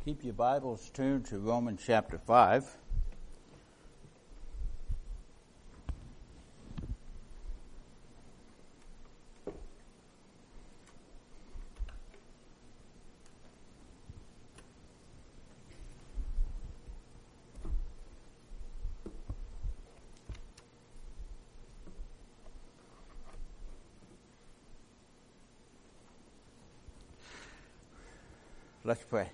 Keep your Bibles turned to Romans chapter 5. Let's pray.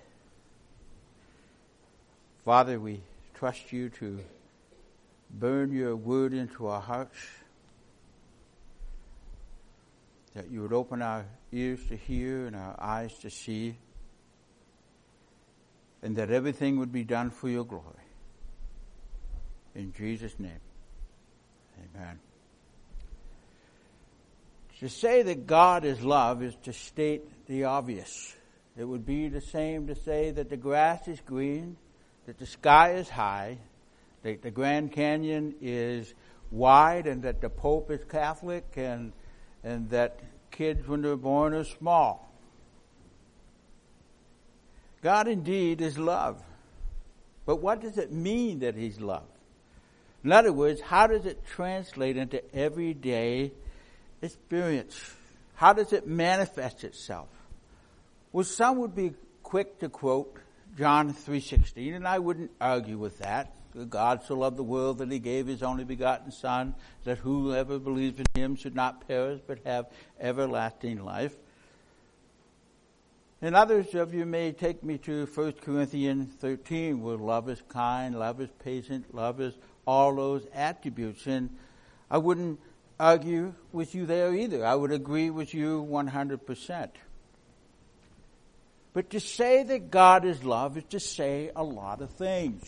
Father, we trust you to burn your word into our hearts, that you would open our ears to hear and our eyes to see, and that everything would be done for your glory. In Jesus' name, amen. To say that God is love is to state the obvious. It would be the same to say that the grass is green, that the sky is high, that the Grand Canyon is wide, and that the Pope is Catholic, and that kids when they're born are small. God indeed is love. But what does it mean that He's love? In other words, how does it translate into everyday experience? How does it manifest itself? Well, some would be quick to quote John 3:16, and I wouldn't argue with that. God so loved the world that He gave His only begotten Son, that whoever believes in Him should not perish but have everlasting life. And others of you may take me to 1 Corinthians 13, where love is kind, love is patient, love is all those attributes. And I wouldn't argue with you there either. I would agree with you 100%. But to say that God is love is to say a lot of things.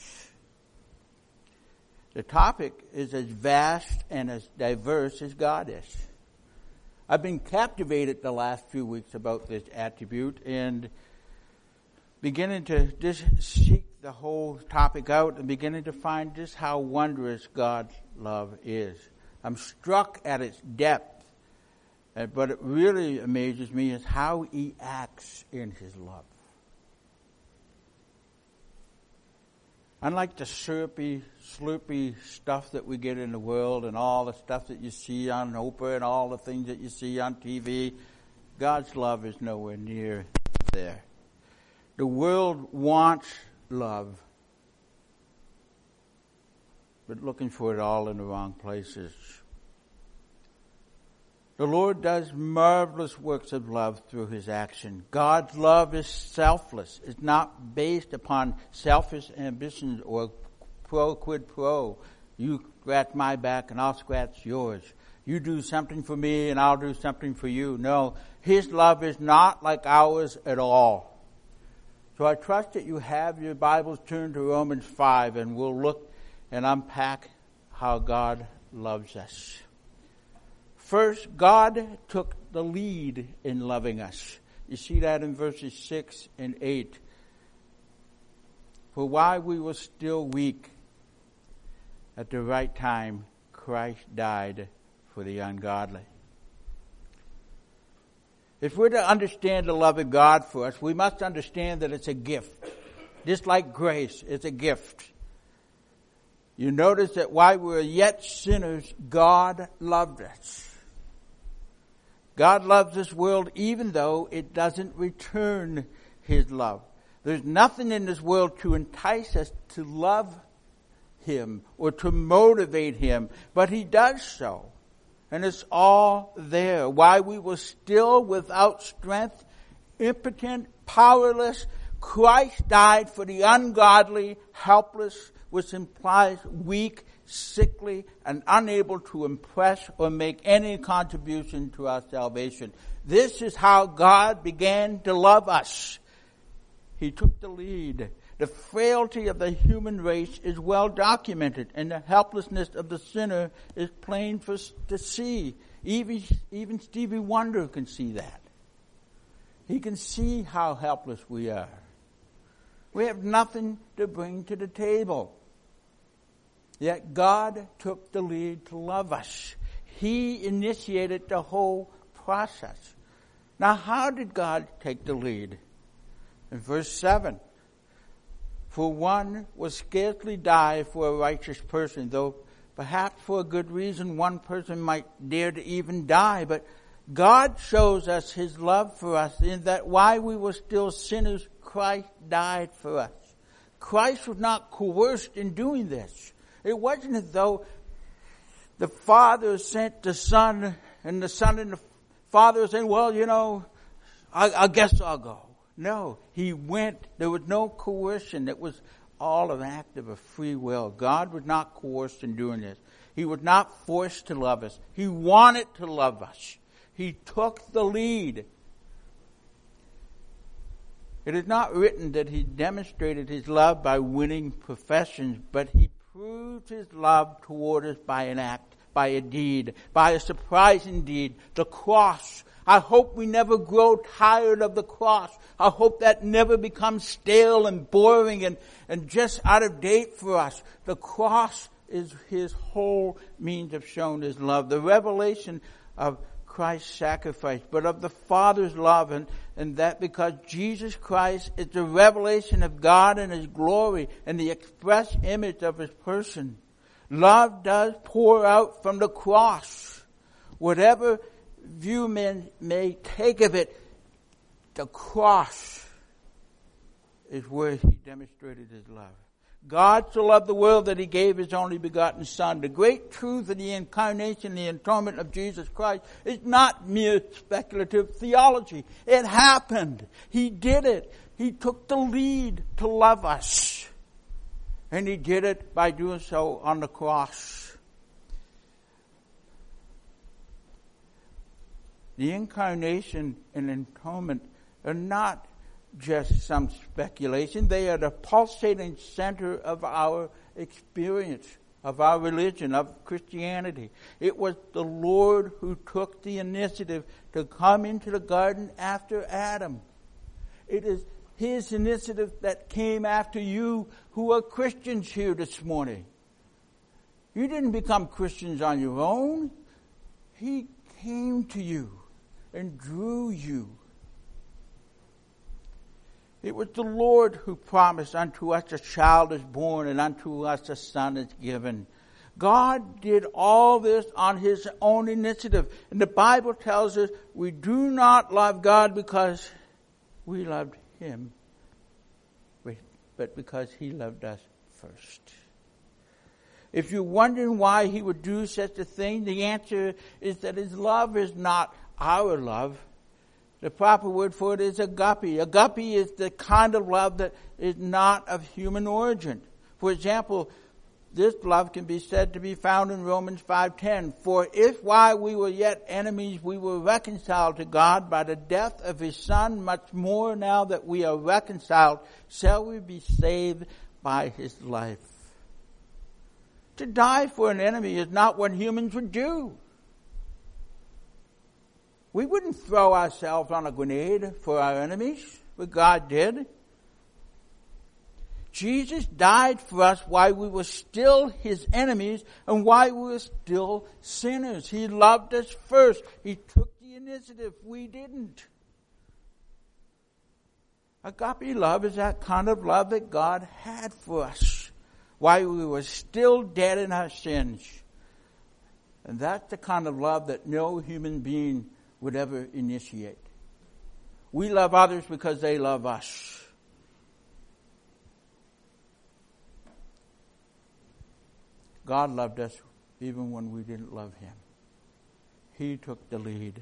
The topic is as vast and as diverse as God is. I've been captivated the last few weeks about this attribute and beginning to just seek the whole topic out and beginning to find just how wondrous God's love is. I'm struck at its depth. But it really amazes me is how He acts in His love. Unlike the syrupy, slurpy stuff that we get in the world and all the stuff that you see on Oprah and all the things that you see on TV, God's love is nowhere near there. The world wants love, but looking for it all in the wrong places. The Lord does marvelous works of love through His action. God's love is selfless. It's not based upon selfish ambitions or quid pro. You scratch my back and I'll scratch yours. You do something for me and I'll do something for you. No, His love is not like ours at all. So I trust that you have your Bibles turned to Romans 5 and we'll look and unpack how God loves us. First, God took the lead in loving us. You see that in verses 6 and 8. For while we were still weak, at the right time, Christ died for the ungodly. If we're to understand the love of God for us, we must understand that it's a gift. Just like grace, it's a gift. You notice that while we were yet sinners, God loved us. God loves this world even though it doesn't return His love. There's nothing in this world to entice us to love Him or to motivate Him, but He does so. And it's all there. While we were still without strength, impotent, powerless, Christ died for the ungodly, helpless, which implies weak, sickly, and unable to impress or make any contribution to our salvation. This is how God began to love us. He took the lead. The frailty of the human race is well documented, and the helplessness of the sinner is plain to see. Even Stevie Wonder can see that. He can see how helpless we are. We have nothing to bring to the table. Yet God took the lead to love us. He initiated the whole process. Now, how did God take the lead? In verse 7, For one will scarcely die for a righteous person, though perhaps for a good reason one person might dare to even die. But God shows us His love for us in that while we were still sinners, Christ died for us. Christ was not coerced in doing this. It wasn't as though the Father sent the Son, and the Son and the Father were saying, well, I guess I'll go. No, He went. There was no coercion. It was all an act of a free will. God was not coerced in doing this. He was not forced to love us. He wanted to love us. He took the lead. It is not written that He demonstrated His love by winning professions, but He proved His love toward us by an act, by a deed, by a surprising deed, the cross. I hope we never grow tired of the cross. I hope that never becomes stale and boring and just out of date for us. The cross is His whole means of showing His love. The revelation of Christ's sacrifice, but of the Father's love, and that because Jesus Christ is the revelation of God and His glory and the express image of His person. Love does pour out from the cross. Whatever view men may take of it, the cross is where He demonstrated His love. God so loved the world that He gave His only begotten Son. The great truth of the incarnation, the atonement of Jesus Christ, is not mere speculative theology. It happened. He did it. He took the lead to love us. And He did it by doing so on the cross. The incarnation and atonement are not just some speculation. They are the pulsating center of our experience, of our religion, of Christianity. It was the Lord who took the initiative to come into the garden after Adam. It is His initiative that came after you who are Christians here this morning. You didn't become Christians on your own. He came to you and drew you. It was the Lord who promised, unto us a child is born and unto us a son is given. God did all this on His own initiative. And the Bible tells us we do not love God because we loved Him, but because He loved us first. If you're wondering why He would do such a thing, the answer is that His love is not our love. The proper word for it is agape. Agape is the kind of love that is not of human origin. For example, this love can be said to be found in Romans 5:10. For if while we were yet enemies we were reconciled to God by the death of His Son, much more now that we are reconciled, shall we be saved by His life. To die for an enemy is not what humans would do. We wouldn't throw ourselves on a grenade for our enemies, but God did. Jesus died for us while we were still His enemies and while we were still sinners. He loved us first. He took the initiative. We didn't. Agape love is that kind of love that God had for us while we were still dead in our sins. And that's the kind of love that no human being would ever initiate. We love others because they love us. God loved us even when we didn't love Him. He took the lead.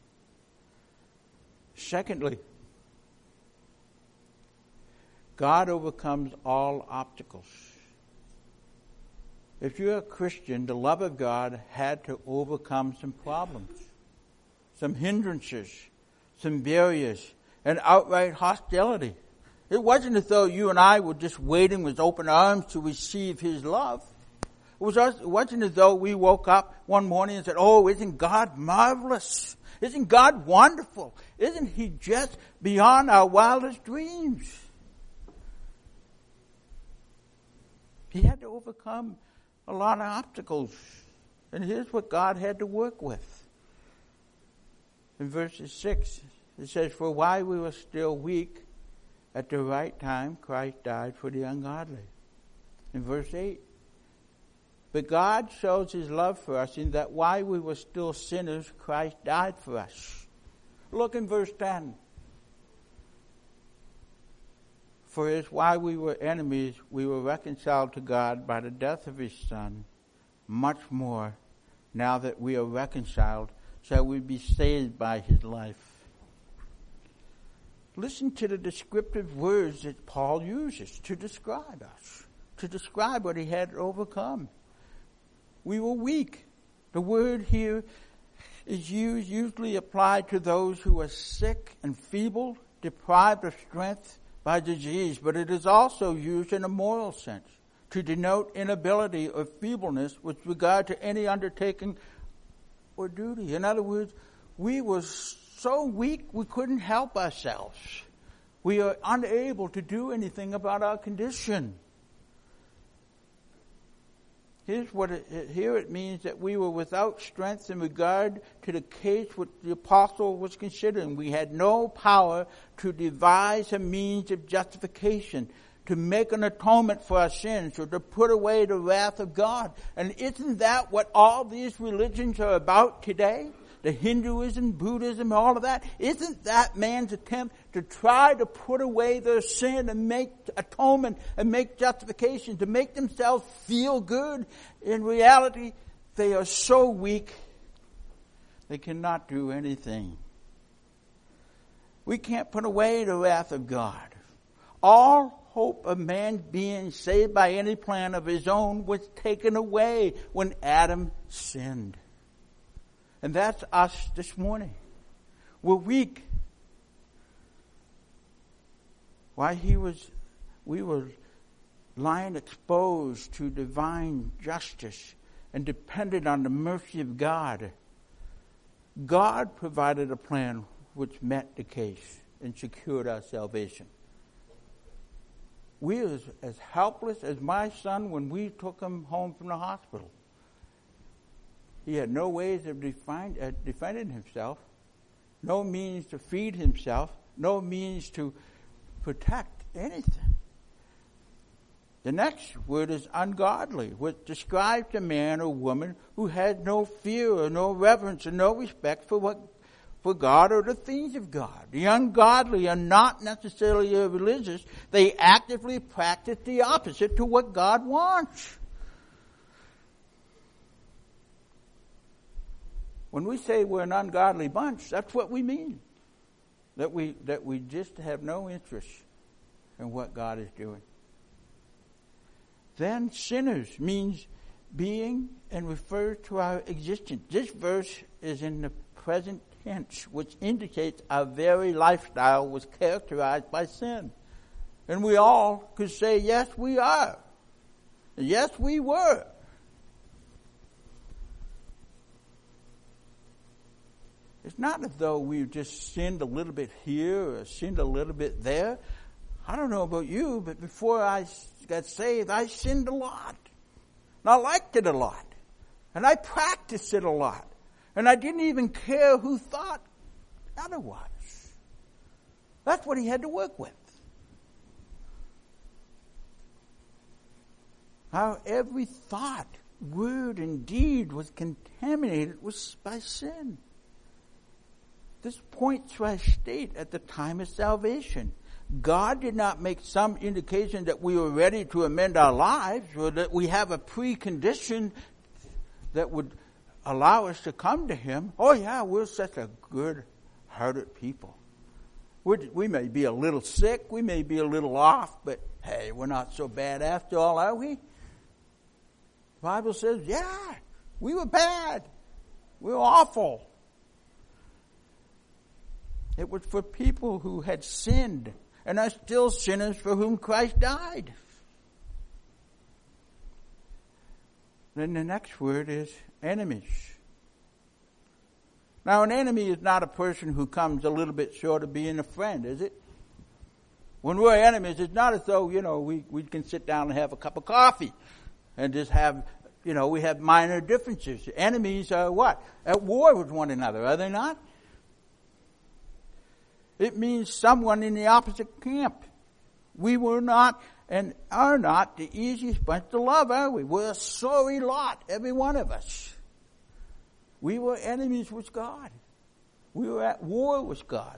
Secondly, God overcomes all obstacles. If you're a Christian, the love of God had to overcome some problems, some hindrances, some barriers, and outright hostility. It wasn't as though you and I were just waiting with open arms to receive His love. It wasn't as though we woke up one morning and said, "Oh, isn't God marvelous? Isn't God wonderful? Isn't He just beyond our wildest dreams?" He had to overcome a lot of obstacles. And here's what God had to work with. In verses 6, it says, "For while we were still weak, At the right time, Christ died for the ungodly. In verse 8, but God shows his love for us in that while we were still sinners, Christ died for us. Look in verse 10. For as while we were enemies, we were reconciled to God by the death of his Son. Much more, now that we are reconciled, shall we be saved by his life. Listen to the descriptive words that Paul uses to describe us, to describe what he had overcome. We were weak. The word here is usually applied to those who are sick and feeble, deprived of strength by disease, but it is also used in a moral sense to denote inability or feebleness with regard to any undertaking or duty. In other words, we were so weak we couldn't help ourselves. We are unable to do anything about our condition. Here it means that we were without strength in regard to the case which the apostle was considering. We had no power to devise a means of justification, to make an atonement for our sins, or to put away the wrath of God. And isn't that what all these religions are about today? The Hinduism, Buddhism, all of that. Isn't that man's attempt to try to put away their sin and make atonement and make justification, to make themselves feel good? In reality, they are so weak, they cannot do anything. We can't put away the wrath of God. All hope of man being saved by any plan of his own was taken away when Adam sinned. And that's us this morning. We're weak. While we were lying exposed to divine justice and dependent on the mercy of God, God provided a plan which met the case and secured our salvation. We were as helpless as my son when we took him home from the hospital. He had no ways of defending himself, no means to feed himself, no means to protect anything. The next word is ungodly, which describes a man or woman who has no fear or no reverence or no respect for God or the things of God. The ungodly are not necessarily religious. They actively practice the opposite to what God wants. When we say we're an ungodly bunch, that's what we mean. That we just have no interest in what God is doing. Then sinners means being and refers to our existence. This verse is in the present tense, which indicates our very lifestyle was characterized by sin. And we all could say, yes, we are. Yes, we were. It's not as though we've just sinned a little bit here or sinned a little bit there. I don't know about you, but before I got saved, I sinned a lot. And I liked it a lot. And I practiced it a lot. And I didn't even care who thought otherwise. That's what he had to work with. How every thought, word, and deed was contaminated by sin. This points to our state at the time of salvation. God did not make some indication that we were ready to amend our lives or that we have a precondition that would allow us to come to Him. Oh yeah, we're such a good-hearted people. We may be a little sick, we may be a little off, but hey, we're not so bad after all, are we? The Bible says, yeah, we were bad. We were awful. It was for people who had sinned and are still sinners for whom Christ died. Then the next word is enemies. Now, an enemy is not a person who comes a little bit short of being a friend, is it? When we're enemies, it's not as though, we can sit down and have a cup of coffee and just have, we have minor differences. Enemies are what? At war with one another, are they not? It means someone in the opposite camp. We were not and are not the easiest bunch to love, are we? We're a sorry lot, every one of us. We were enemies with God. We were at war with God.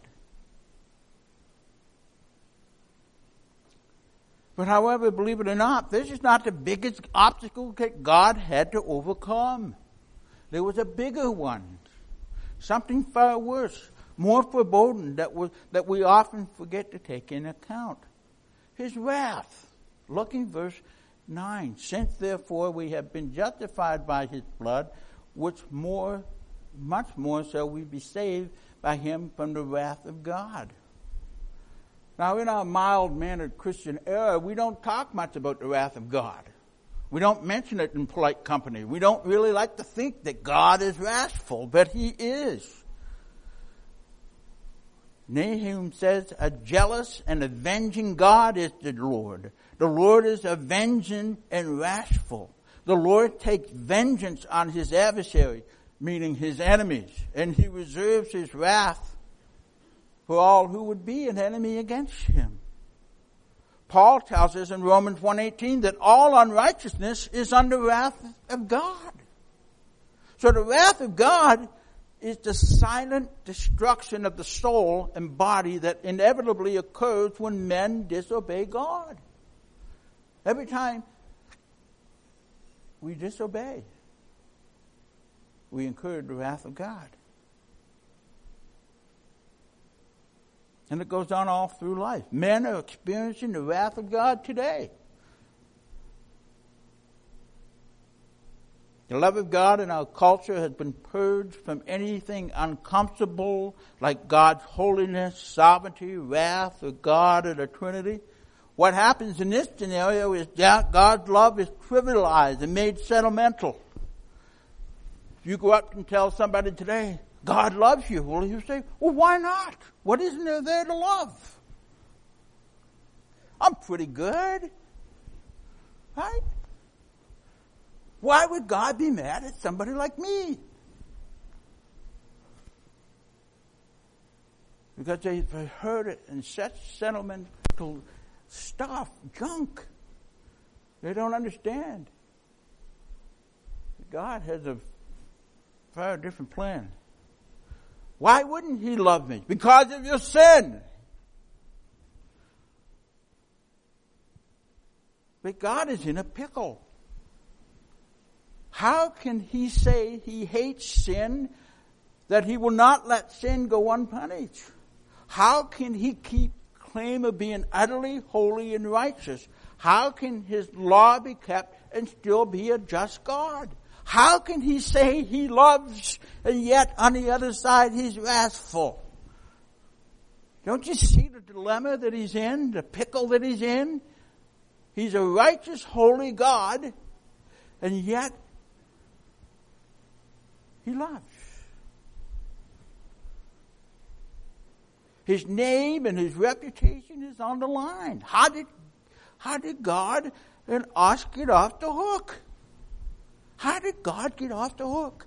But however, believe it or not, this is not the biggest obstacle that God had to overcome. There was a bigger one. Something far worse, more foreboding that we often forget to take into account. His wrath. Look in verse 9. Since therefore we have been justified by his blood, much more shall we be saved by him from the wrath of God. Now, in our mild-mannered Christian era, we don't talk much about the wrath of God. We don't mention it in polite company. We don't really like to think that God is wrathful, but he is. Nahum says, a jealous and avenging God is the Lord. The Lord is avenging and wrathful. The Lord takes vengeance on his adversary, meaning his enemies, and he reserves his wrath for all who would be an enemy against him. Paul tells us in Romans 1:18 that all unrighteousness is under wrath of God. So the wrath of God is the silent destruction of the soul and body that inevitably occurs when men disobey God. Every time we disobey, we incur the wrath of God. And it goes on all through life. Men are experiencing the wrath of God today. The love of God in our culture has been purged from anything uncomfortable like God's holiness, sovereignty, wrath, or God or the Trinity. What happens in this scenario is that God's love is trivialized and made sentimental. If you go up and tell somebody today, God loves you, well, you say, well, why not? What isn't there to love? I'm pretty good. Right? Why would God be mad at somebody like me? Because they've heard it in such sentimental stuff, junk. They don't understand. God has a very different plan. Why wouldn't he love me? Because of your sin. But God is in a pickle. How can he say he hates sin, that he will not let sin go unpunished? How can he keep claim of being utterly holy and righteous? How can his law be kept and still be a just God? How can he say he loves and yet on the other side he's wrathful? Don't you see the dilemma that he's in, the pickle that he's in? He's a righteous, holy God, and yet he loves. His name and his reputation is on the line. How did God and us get off the hook? How did God get off the hook?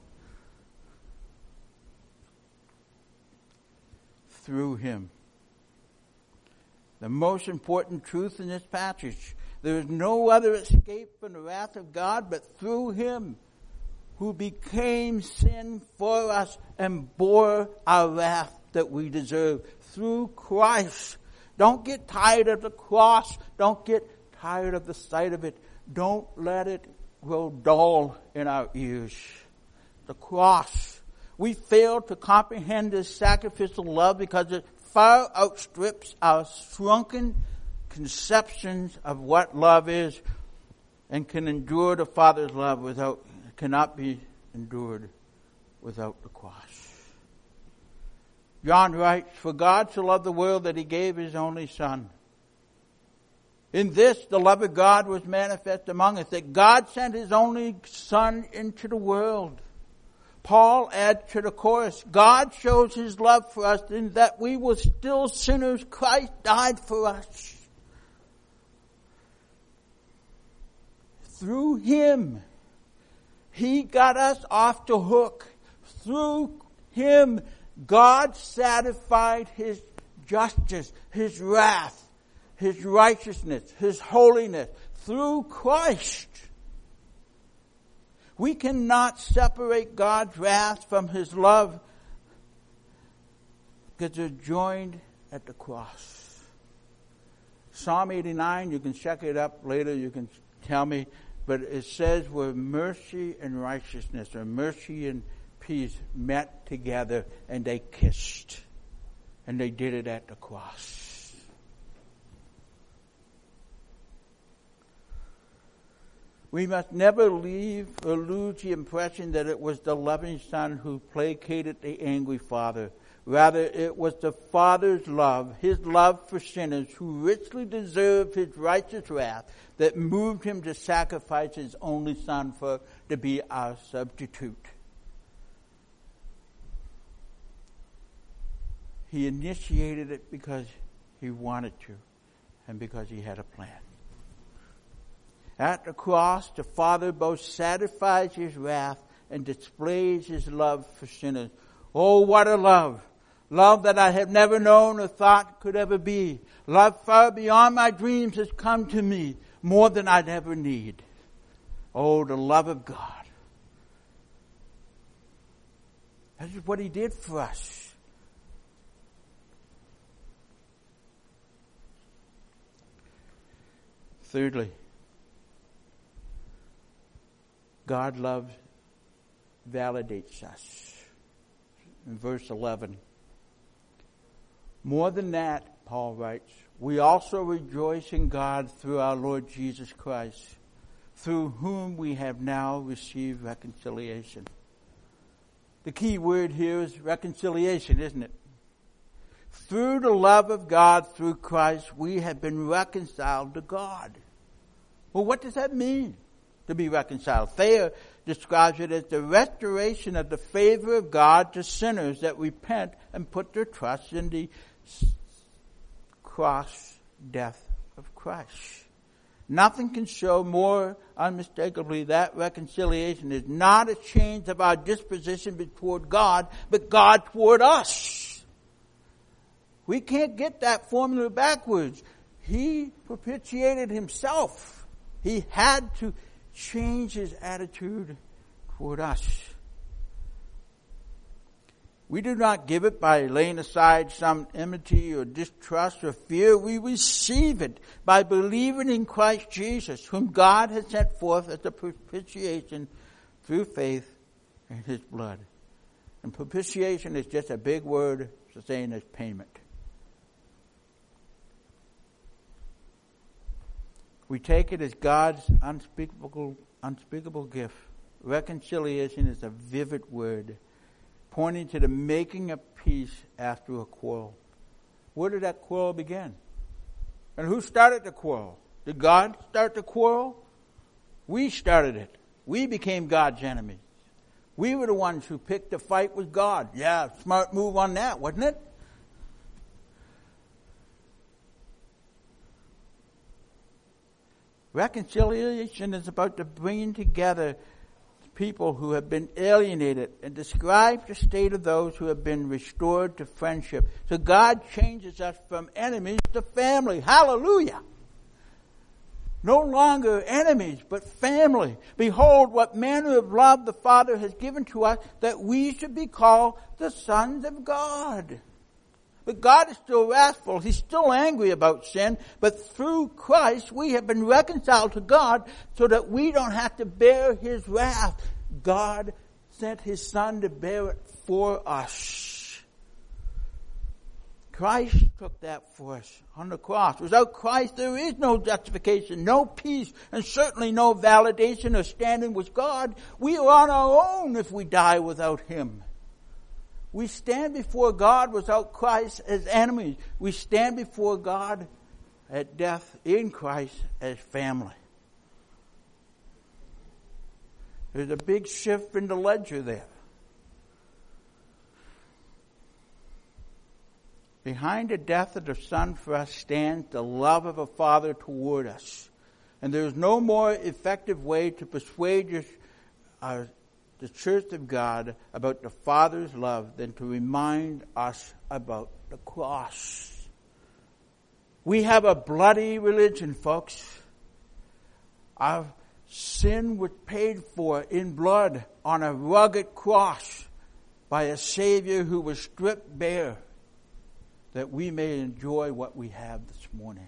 Through him. The most important truth in this passage. There is no other escape from the wrath of God but through him, who became sin for us and bore our wrath that we deserve. Through Christ. Don't get tired of the cross. Don't get tired of the sight of it. Don't let it grow dull in our ears. The cross. We fail to comprehend this sacrificial love because it far outstrips our shrunken conceptions of what love is, and can endure the Father's love cannot be endured without the cross. John writes, for God so loved the world that he gave his only Son. In this, the love of God was manifest among us, that God sent his only Son into the world. Paul adds to the chorus, God shows his love for us in that we were still sinners, Christ died for us. Through him, he got us off the hook. Through him, God satisfied his justice, his wrath, His righteousness, His holiness through Christ. We cannot separate God's wrath from His love because they're joined at the cross. Psalm 89, you can check it up later, you can tell me, but it says where mercy and righteousness, or mercy and peace met together and they kissed. And they did it at the cross. We must never leave or lose the impression that it was the loving Son who placated the angry Father. Rather, it was the Father's love, His love for sinners who richly deserved His righteous wrath, that moved Him to sacrifice His only Son to be our substitute. He initiated it because He wanted to and because He had a plan. At the cross, the Father both satisfies His wrath and displays His love for sinners. Oh, what a love! Love that I have never known or thought could ever be. Love far beyond my dreams has come to me, more than I'd ever need. Oh, the love of God. This is what He did for us. Thirdly, God love validates us. In verse 11, more than that, Paul writes, we also rejoice in God through our Lord Jesus Christ, through whom we have now received reconciliation. The key word here is reconciliation, isn't it? Through the love of God through Christ, we have been reconciled to God. Well, what does that mean, to be reconciled? Thayer describes it as the restoration of the favor of God to sinners that repent and put their trust in the cross death of Christ. Nothing can show more unmistakably that reconciliation is not a change of our disposition toward God, but God toward us. We can't get that formula backwards. He propitiated Himself. He had to change His attitude toward us. We do not give it by laying aside some enmity or distrust or fear. We receive it by believing in Christ Jesus, whom God has sent forth as a propitiation through faith in His blood. And propitiation is just a big word for saying it's payment. We take it as God's unspeakable gift. Reconciliation is a vivid word, pointing to the making of peace after a quarrel. Where did that quarrel begin? And who started the quarrel? Did God start the quarrel? We started it. We became God's enemies. We were the ones who picked the fight with God. Yeah, smart move on that, wasn't it? Reconciliation is about the bringing together people who have been alienated and describes the state of those who have been restored to friendship. So God changes us from enemies to family. Hallelujah! No longer enemies, but family. Behold, what manner of love the Father has given to us, that we should be called the sons of God. But God is still wrathful. He's still angry about sin. But through Christ, we have been reconciled to God so that we don't have to bear His wrath. God sent His Son to bear it for us. Christ took that for us on the cross. Without Christ, there is no justification, no peace, and certainly no validation or standing with God. We are on our own if we die without Him. We stand before God without Christ as enemies. We stand before God at death in Christ as family. There's a big shift in the ledger there. Behind the death of the Son for us stands the love of a Father toward us. And there is no more effective way to persuade the Church of God about the Father's love than to remind us about the cross. We have a bloody religion, folks. Our sin was paid for in blood on a rugged cross by a Savior who was stripped bare, that we may enjoy what we have this morning.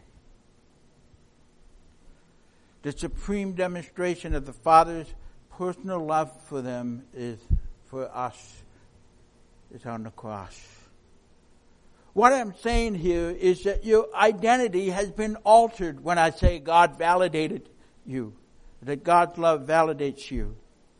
The supreme demonstration of the Father's personal love for them is for us. It's on the cross. What I'm saying here is that your identity has been altered when I say God validated you, that God's love validates you.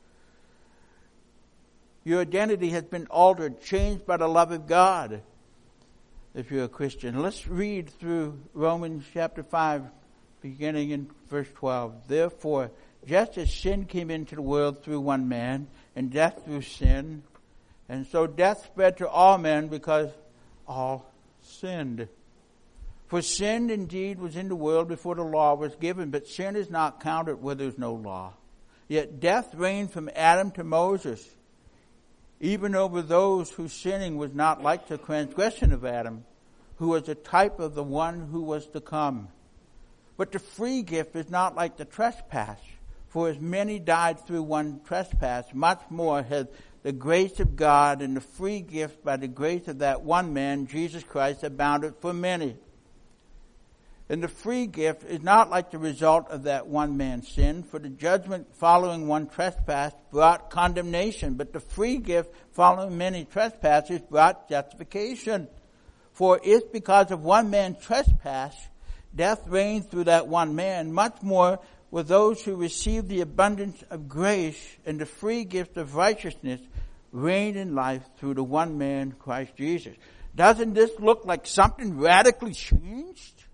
Your identity has been altered, changed by the love of God, if you're a Christian. Let's read through Romans chapter 5, beginning in verse 12. Therefore, just as sin came into the world through one man, and death through sin, and so death spread to all men because all sinned. For sin indeed was in the world before the law was given, but sin is not counted where there is no law. Yet death reigned from Adam to Moses, even over those whose sinning was not like the transgression of Adam, who was a type of the one who was to come. But the free gift is not like the trespass. For as many died through one trespass, much more has the grace of God and the free gift by the grace of that one man, Jesus Christ, abounded for many. And the free gift is not like the result of that one man's sin, for the judgment following one trespass brought condemnation, but the free gift following many trespasses brought justification. For if because of one man's trespass death reigned through that one man, much more with those who receive the abundance of grace and the free gift of righteousness reign in life through the one man, Christ Jesus. Doesn't this look like something radically changed?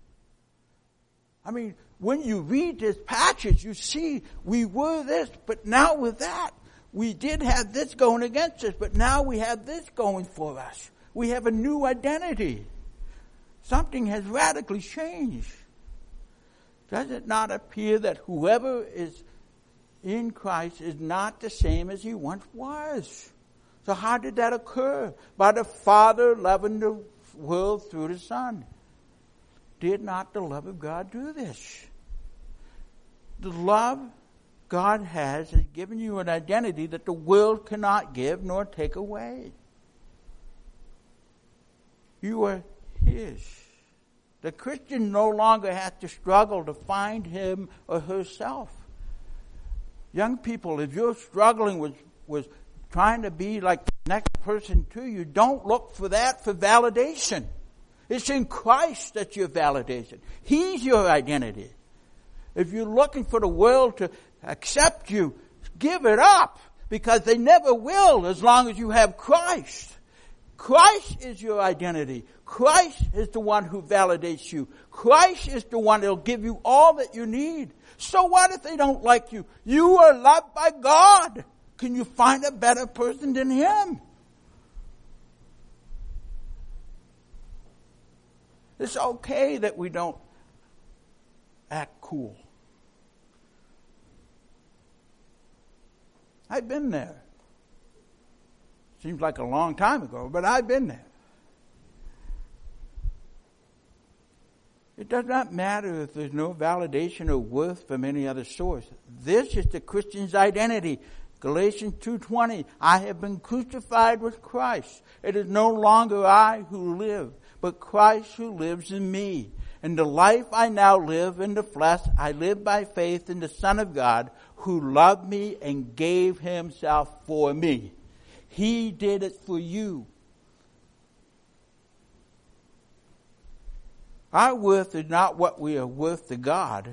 I mean, when you read this passage, you see we were this, but now with that. We did have this going against us, but now we have this going for us. We have a new identity. Something has radically changed. Does it not appear that whoever is in Christ is not the same as he once was? So how did that occur? By the Father loving the world through the Son. Did not the love of God do this? The love God has given you an identity that the world cannot give nor take away. You are His. The Christian no longer has to struggle to find him or herself. Young people, if you're struggling with trying to be like the next person to you, don't look for that for validation. It's in Christ that's your validation. He's your identity. If you're looking for the world to accept you, give it up, because they never will as long as you have Christ. Christ is your identity. Christ is the one who validates you. Christ is the one that will give you all that you need. So what if they don't like you? You are loved by God. Can you find a better person than Him? It's okay that we don't act cool. I've been there. Seems like a long time ago, but I've been there. It does not matter if there's no validation or worth from any other source. This is the Christian's identity. Galatians 2:20, I have been crucified with Christ. It is no longer I who live, but Christ who lives in me. And the life I now live in the flesh, I live by faith in the Son of God, who loved me and gave Himself for me. He did it for you. Our worth is not what we are worth to God.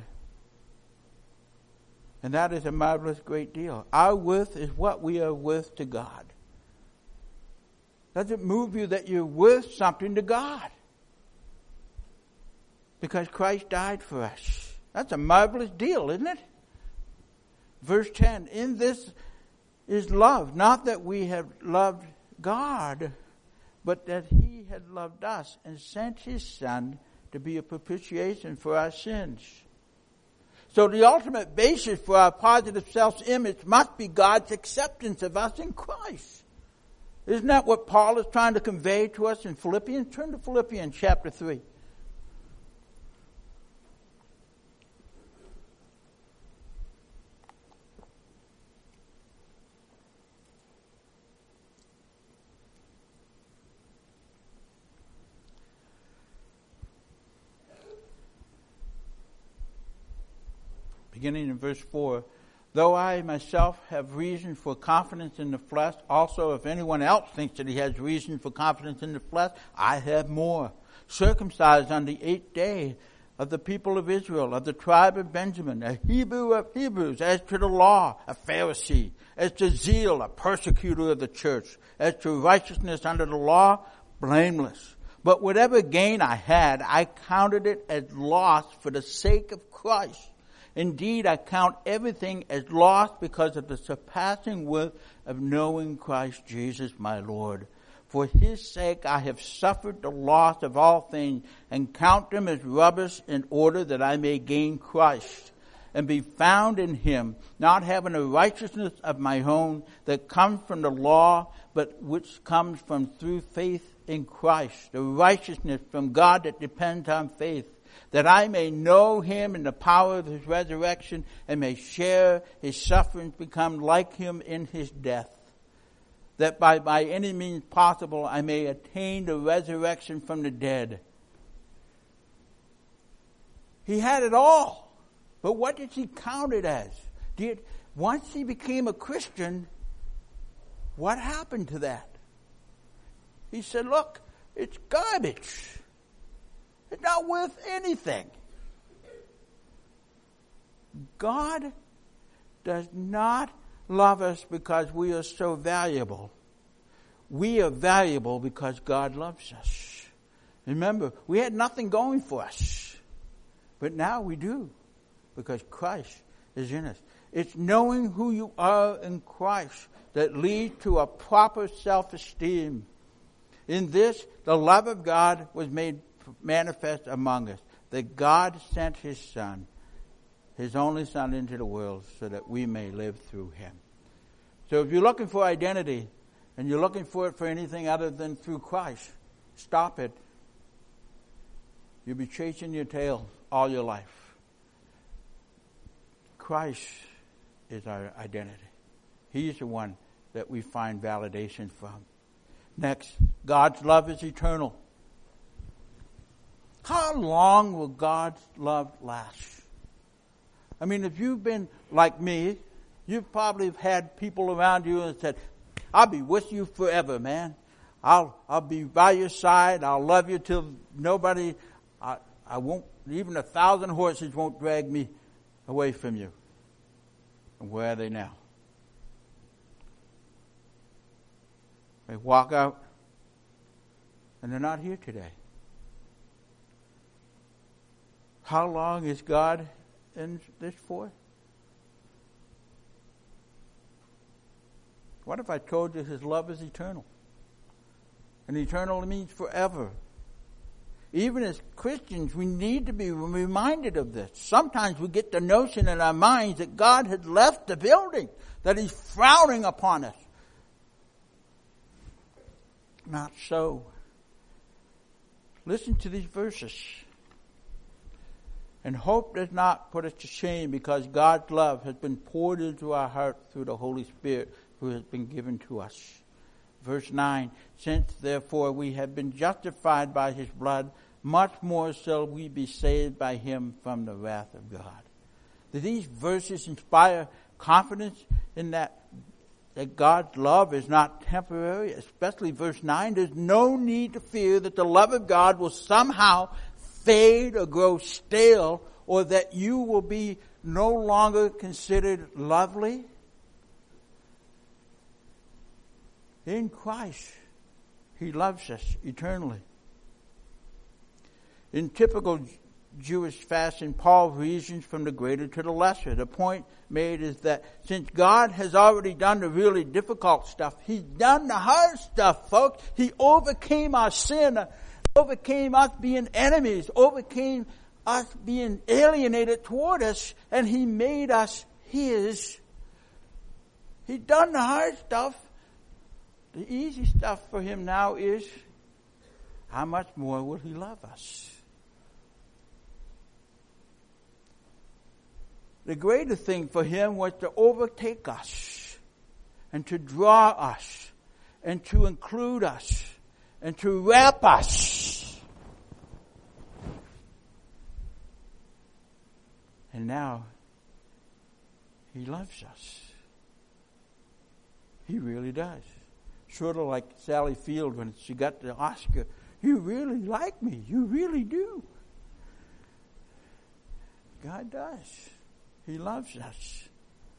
And that is a marvelous great deal. Our worth is what we are worth to God. Does it move you that you're worth something to God? Because Christ died for us. That's a marvelous deal, isn't it? Verse 10, in this is love, not that we have loved God, but that He had loved us and sent His Son to be a propitiation for our sins. So the ultimate basis for our positive self-image must be God's acceptance of us in Christ. Isn't that what Paul is trying to convey to us in Philippians? Turn to Philippians chapter 3. beginning in verse 4. Though I myself have reason for confidence in the flesh, also if anyone else thinks that he has reason for confidence in the flesh, I have more. Circumcised on the 8th day, of the people of Israel, of the tribe of Benjamin, a Hebrew of Hebrews, as to the law, a Pharisee, as to zeal, a persecutor of the church, as to righteousness under the law, blameless. But whatever gain I had, I counted it as loss for the sake of Christ. Indeed, I count everything as loss because of the surpassing worth of knowing Christ Jesus my Lord. For his sake I have suffered the loss of all things and count them as rubbish in order that I may gain Christ and be found in him, not having a righteousness of my own that comes from the law, but which comes from through faith in Christ, the righteousness from God that depends on faith, that I may know him in the power of his resurrection and may share his sufferings, become like him in his death, that by any means possible I may attain the resurrection from the dead. He had it all. But what did he count it as? Once he became a Christian, what happened to that? He said, look, it's garbage. It's not worth anything. God does not love us because we are so valuable. We are valuable because God loves us. Remember, we had nothing going for us. But now we do, because Christ is in us. It's knowing who you are in Christ that leads to a proper self-esteem. In this, the love of God was made manifest among us, that God sent his Son, his only Son, into the world so that we may live through him. So if you're looking for identity and you're looking for it for anything other than through Christ, stop it. You'll be chasing your tail all your life. Christ is our identity. He's the one that we find validation from. Next, God's love is eternal. How long will God's love last? I mean, if you've been like me, you've probably had people around you and said, I'll be with you forever, man. I'll be by your side. I'll love you till nobody, I won't, even 1,000 horses won't drag me away from you. And where are they now? They walk out and they're not here today. How long is God in this for? What if I told you his love is eternal? And eternal means forever. Even as Christians, we need to be reminded of this. Sometimes we get the notion in our minds that God has left the building, that he's frowning upon us. Not so. Listen to these verses. And hope does not put us to shame, because God's love has been poured into our heart through the Holy Spirit who has been given to us. Verse 9, since therefore we have been justified by his blood, much more shall we be saved by him from the wrath of God. Do these verses inspire confidence in that God's love is not temporary? Especially verse 9, there's no need to fear that the love of God will somehow fade or grow stale, or that you will be no longer considered lovely. In Christ, he loves us eternally. In typical Jewish fashion, Paul reasons from the greater to the lesser. The point made is that since God has already done the really difficult stuff, he's done the hard stuff, folks. He overcame our sin, overcame us being enemies, overcame us being alienated toward us, and he made us his. He's done the hard stuff. The easy stuff for him now is, how much more will he love us? The greater thing for him was to overtake us and to draw us and to include us and to wrap us. And now He loves us. He really does. Sort of like Sally Field when she got the Oscar. You really like me. You really do. God does. He loves us.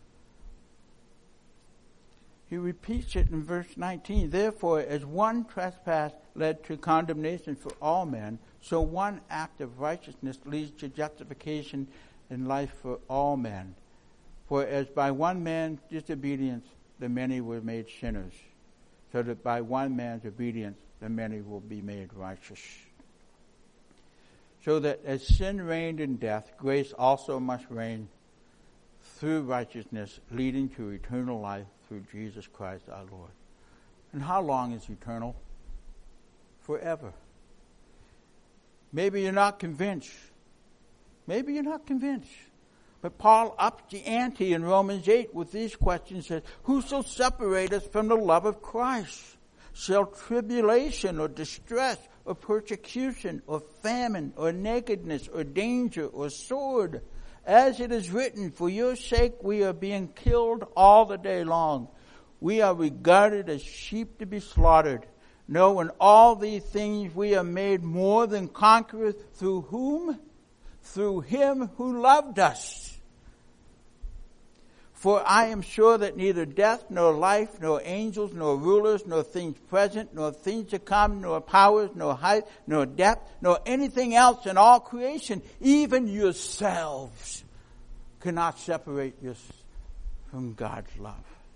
He repeats it in verse 19. Therefore, as one trespass led to condemnation for all men, so one act of righteousness leads to justification and life for all men. For as by one man's disobedience the many were made sinners, so that by one man's obedience the many will be made righteous. So that as sin reigned in death, grace also must reign through righteousness, leading to eternal life through Jesus Christ our Lord. And how long is eternal? Forever. Maybe you're not convinced. Maybe you're not convinced. But Paul upped the ante in Romans 8 with these questions. Says, who shall separate us from the love of Christ? Shall tribulation or distress or persecution or famine or nakedness or danger or sword? As it is written, for your sake we are being killed all the day long. We are regarded as sheep to be slaughtered. No, in all these things we are made more than conquerors through whom? Through him who loved us. For I am sure that neither death, nor life, nor angels, nor rulers, nor things present, nor things to come, nor powers, nor height, nor depth, nor anything else in all creation, even yourselves, cannot separate you from God's love.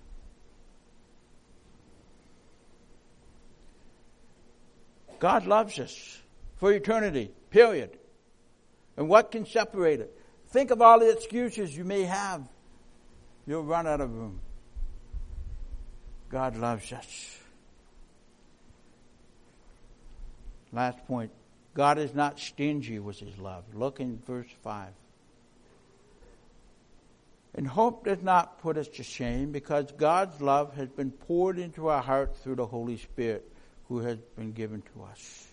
God loves us for eternity, period. And what can separate it? Think of all the excuses you may have. You'll run out of room. God loves us. Last point. God is not stingy with his love. Look in verse 5. And hope does not put us to shame, because God's love has been poured into our hearts through the Holy Spirit who has been given to us.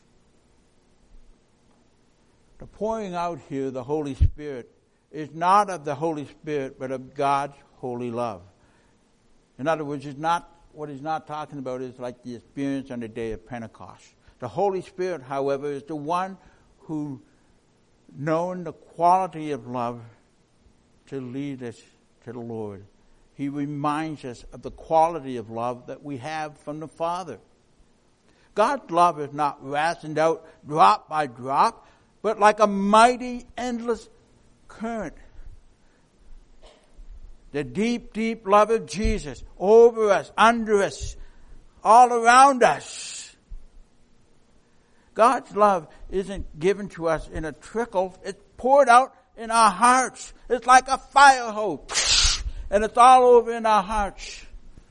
The pouring out here, the Holy Spirit, is not of the Holy Spirit, but of God's holy love. In other words, what he's not talking about is like the experience on the day of Pentecost. The Holy Spirit, however, is the one who, knowing the quality of love, to lead us to the Lord. He reminds us of the quality of love that we have from the Father. God's love is not rationed out drop by drop, but like a mighty, endless current. The deep, deep love of Jesus over us, under us, all around us. God's love isn't given to us in a trickle. It's poured out in our hearts. It's like a fire hose. And it's all over in our hearts.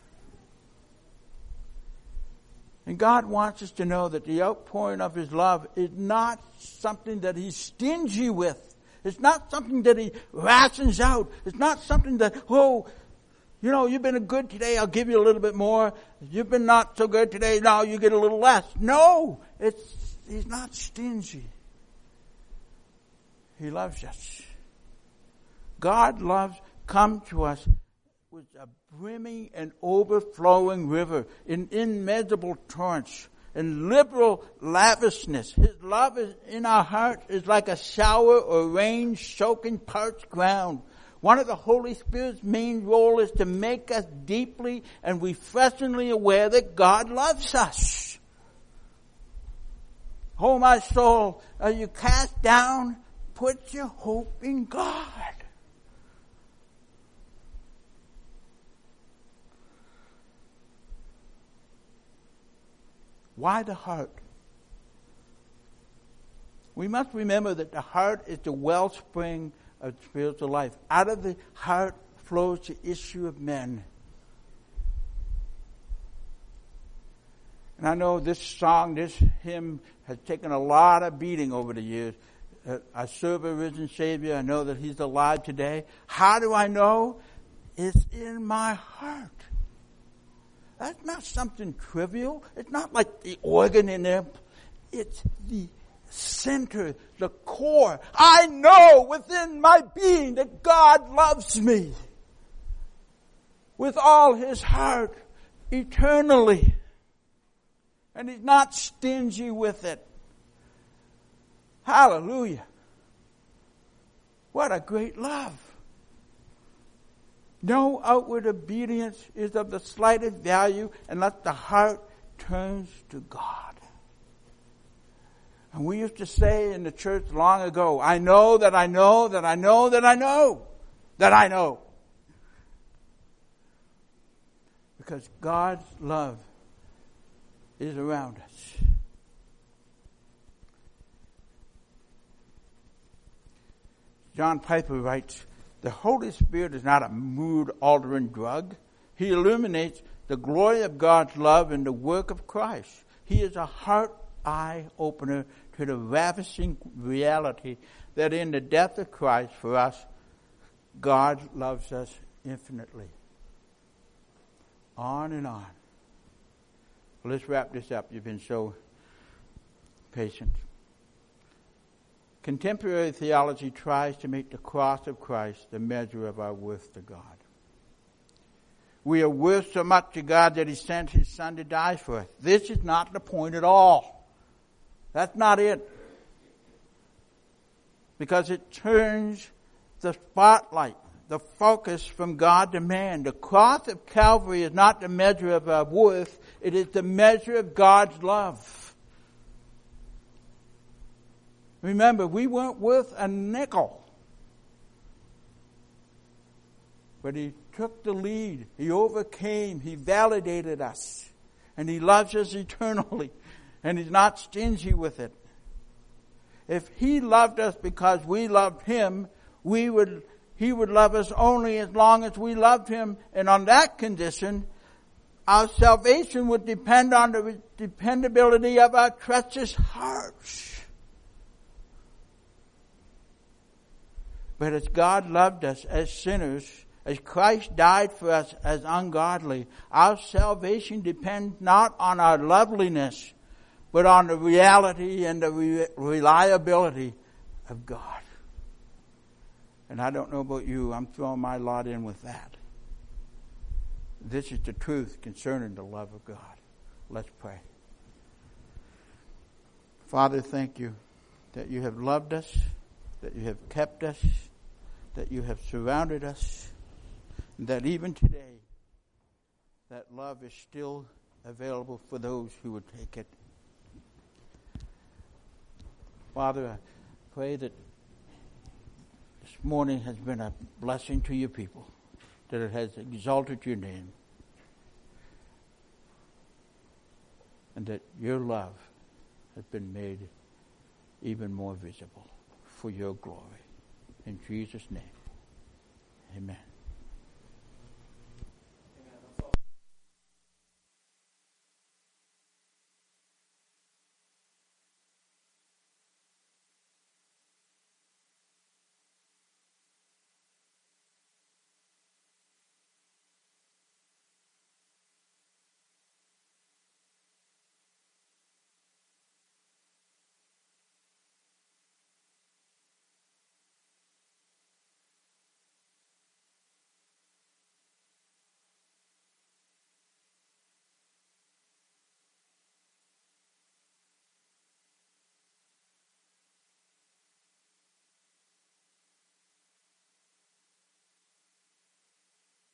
And God wants us to know that the outpouring of his love is not something that he's stingy with. It's not something that he rations out. It's not something that, you've been good today, I'll give you a little bit more. You've been not so good today, now you get a little less. No, he's not stingy. He loves us. God loves come to us with a brimming and overflowing river in immeasurable torrents and liberal lavishness. His love is in our hearts is like a shower or rain soaking parched ground. One of the Holy Spirit's main role is to make us deeply and refreshingly aware that God loves us. Oh, my soul, are you cast down? Put your hope in God. Why the heart? We must remember that the heart is the wellspring of spiritual life. Out of the heart flows the issue of men. And I know this song, this hymn has taken a lot of beating over the years. I serve a risen Savior. I know that he's alive today. How do I know? It's in my heart. That's not something trivial. It's not like the organ in there. It's the center, the core. I know within my being that God loves me. with all his heart eternally. And he's not stingy with it. Hallelujah. What a great love. No outward obedience is of the slightest value unless the heart turns to God. And we used to say in the church long ago, I know that I know that I know that I know that I know. Because God's love is around us. John Piper writes, the Holy Spirit is not a mood-altering drug. He illuminates the glory of God's love in the work of Christ. He is a heart eye-opener to the ravishing reality that in the death of Christ for us, God loves us infinitely. On and on. Well, let's wrap this up. You've been so patient. Contemporary theology tries to make the cross of Christ the measure of our worth to God. We are worth so much to God that He sent His Son to die for us. This is not the point at all. That's not it. Because it turns the spotlight, the focus from God to man. The cross of Calvary is not the measure of our worth. It is the measure of God's love. Remember, we weren't worth a nickel. But He took the lead. He overcame. He validated us. And He loves us eternally. And He's not stingy with it. If He loved us because we loved Him, He would love us only as long as we loved Him. And on that condition, our salvation would depend on the dependability of our treacherous hearts. But as God loved us as sinners, as Christ died for us as ungodly, our salvation depends not on our loveliness, but on the reality and the reliability of God. And I don't know about you, I'm throwing my lot in with that. This is the truth concerning the love of God. Let's pray. Father, thank You that You have loved us, that You have kept us, that You have surrounded us, and that even today, that love is still available for those who would take it. Father, I pray that this morning has been a blessing to Your people, that it has exalted Your name, and that Your love has been made even more visible for Your glory. In Jesus' name, amen.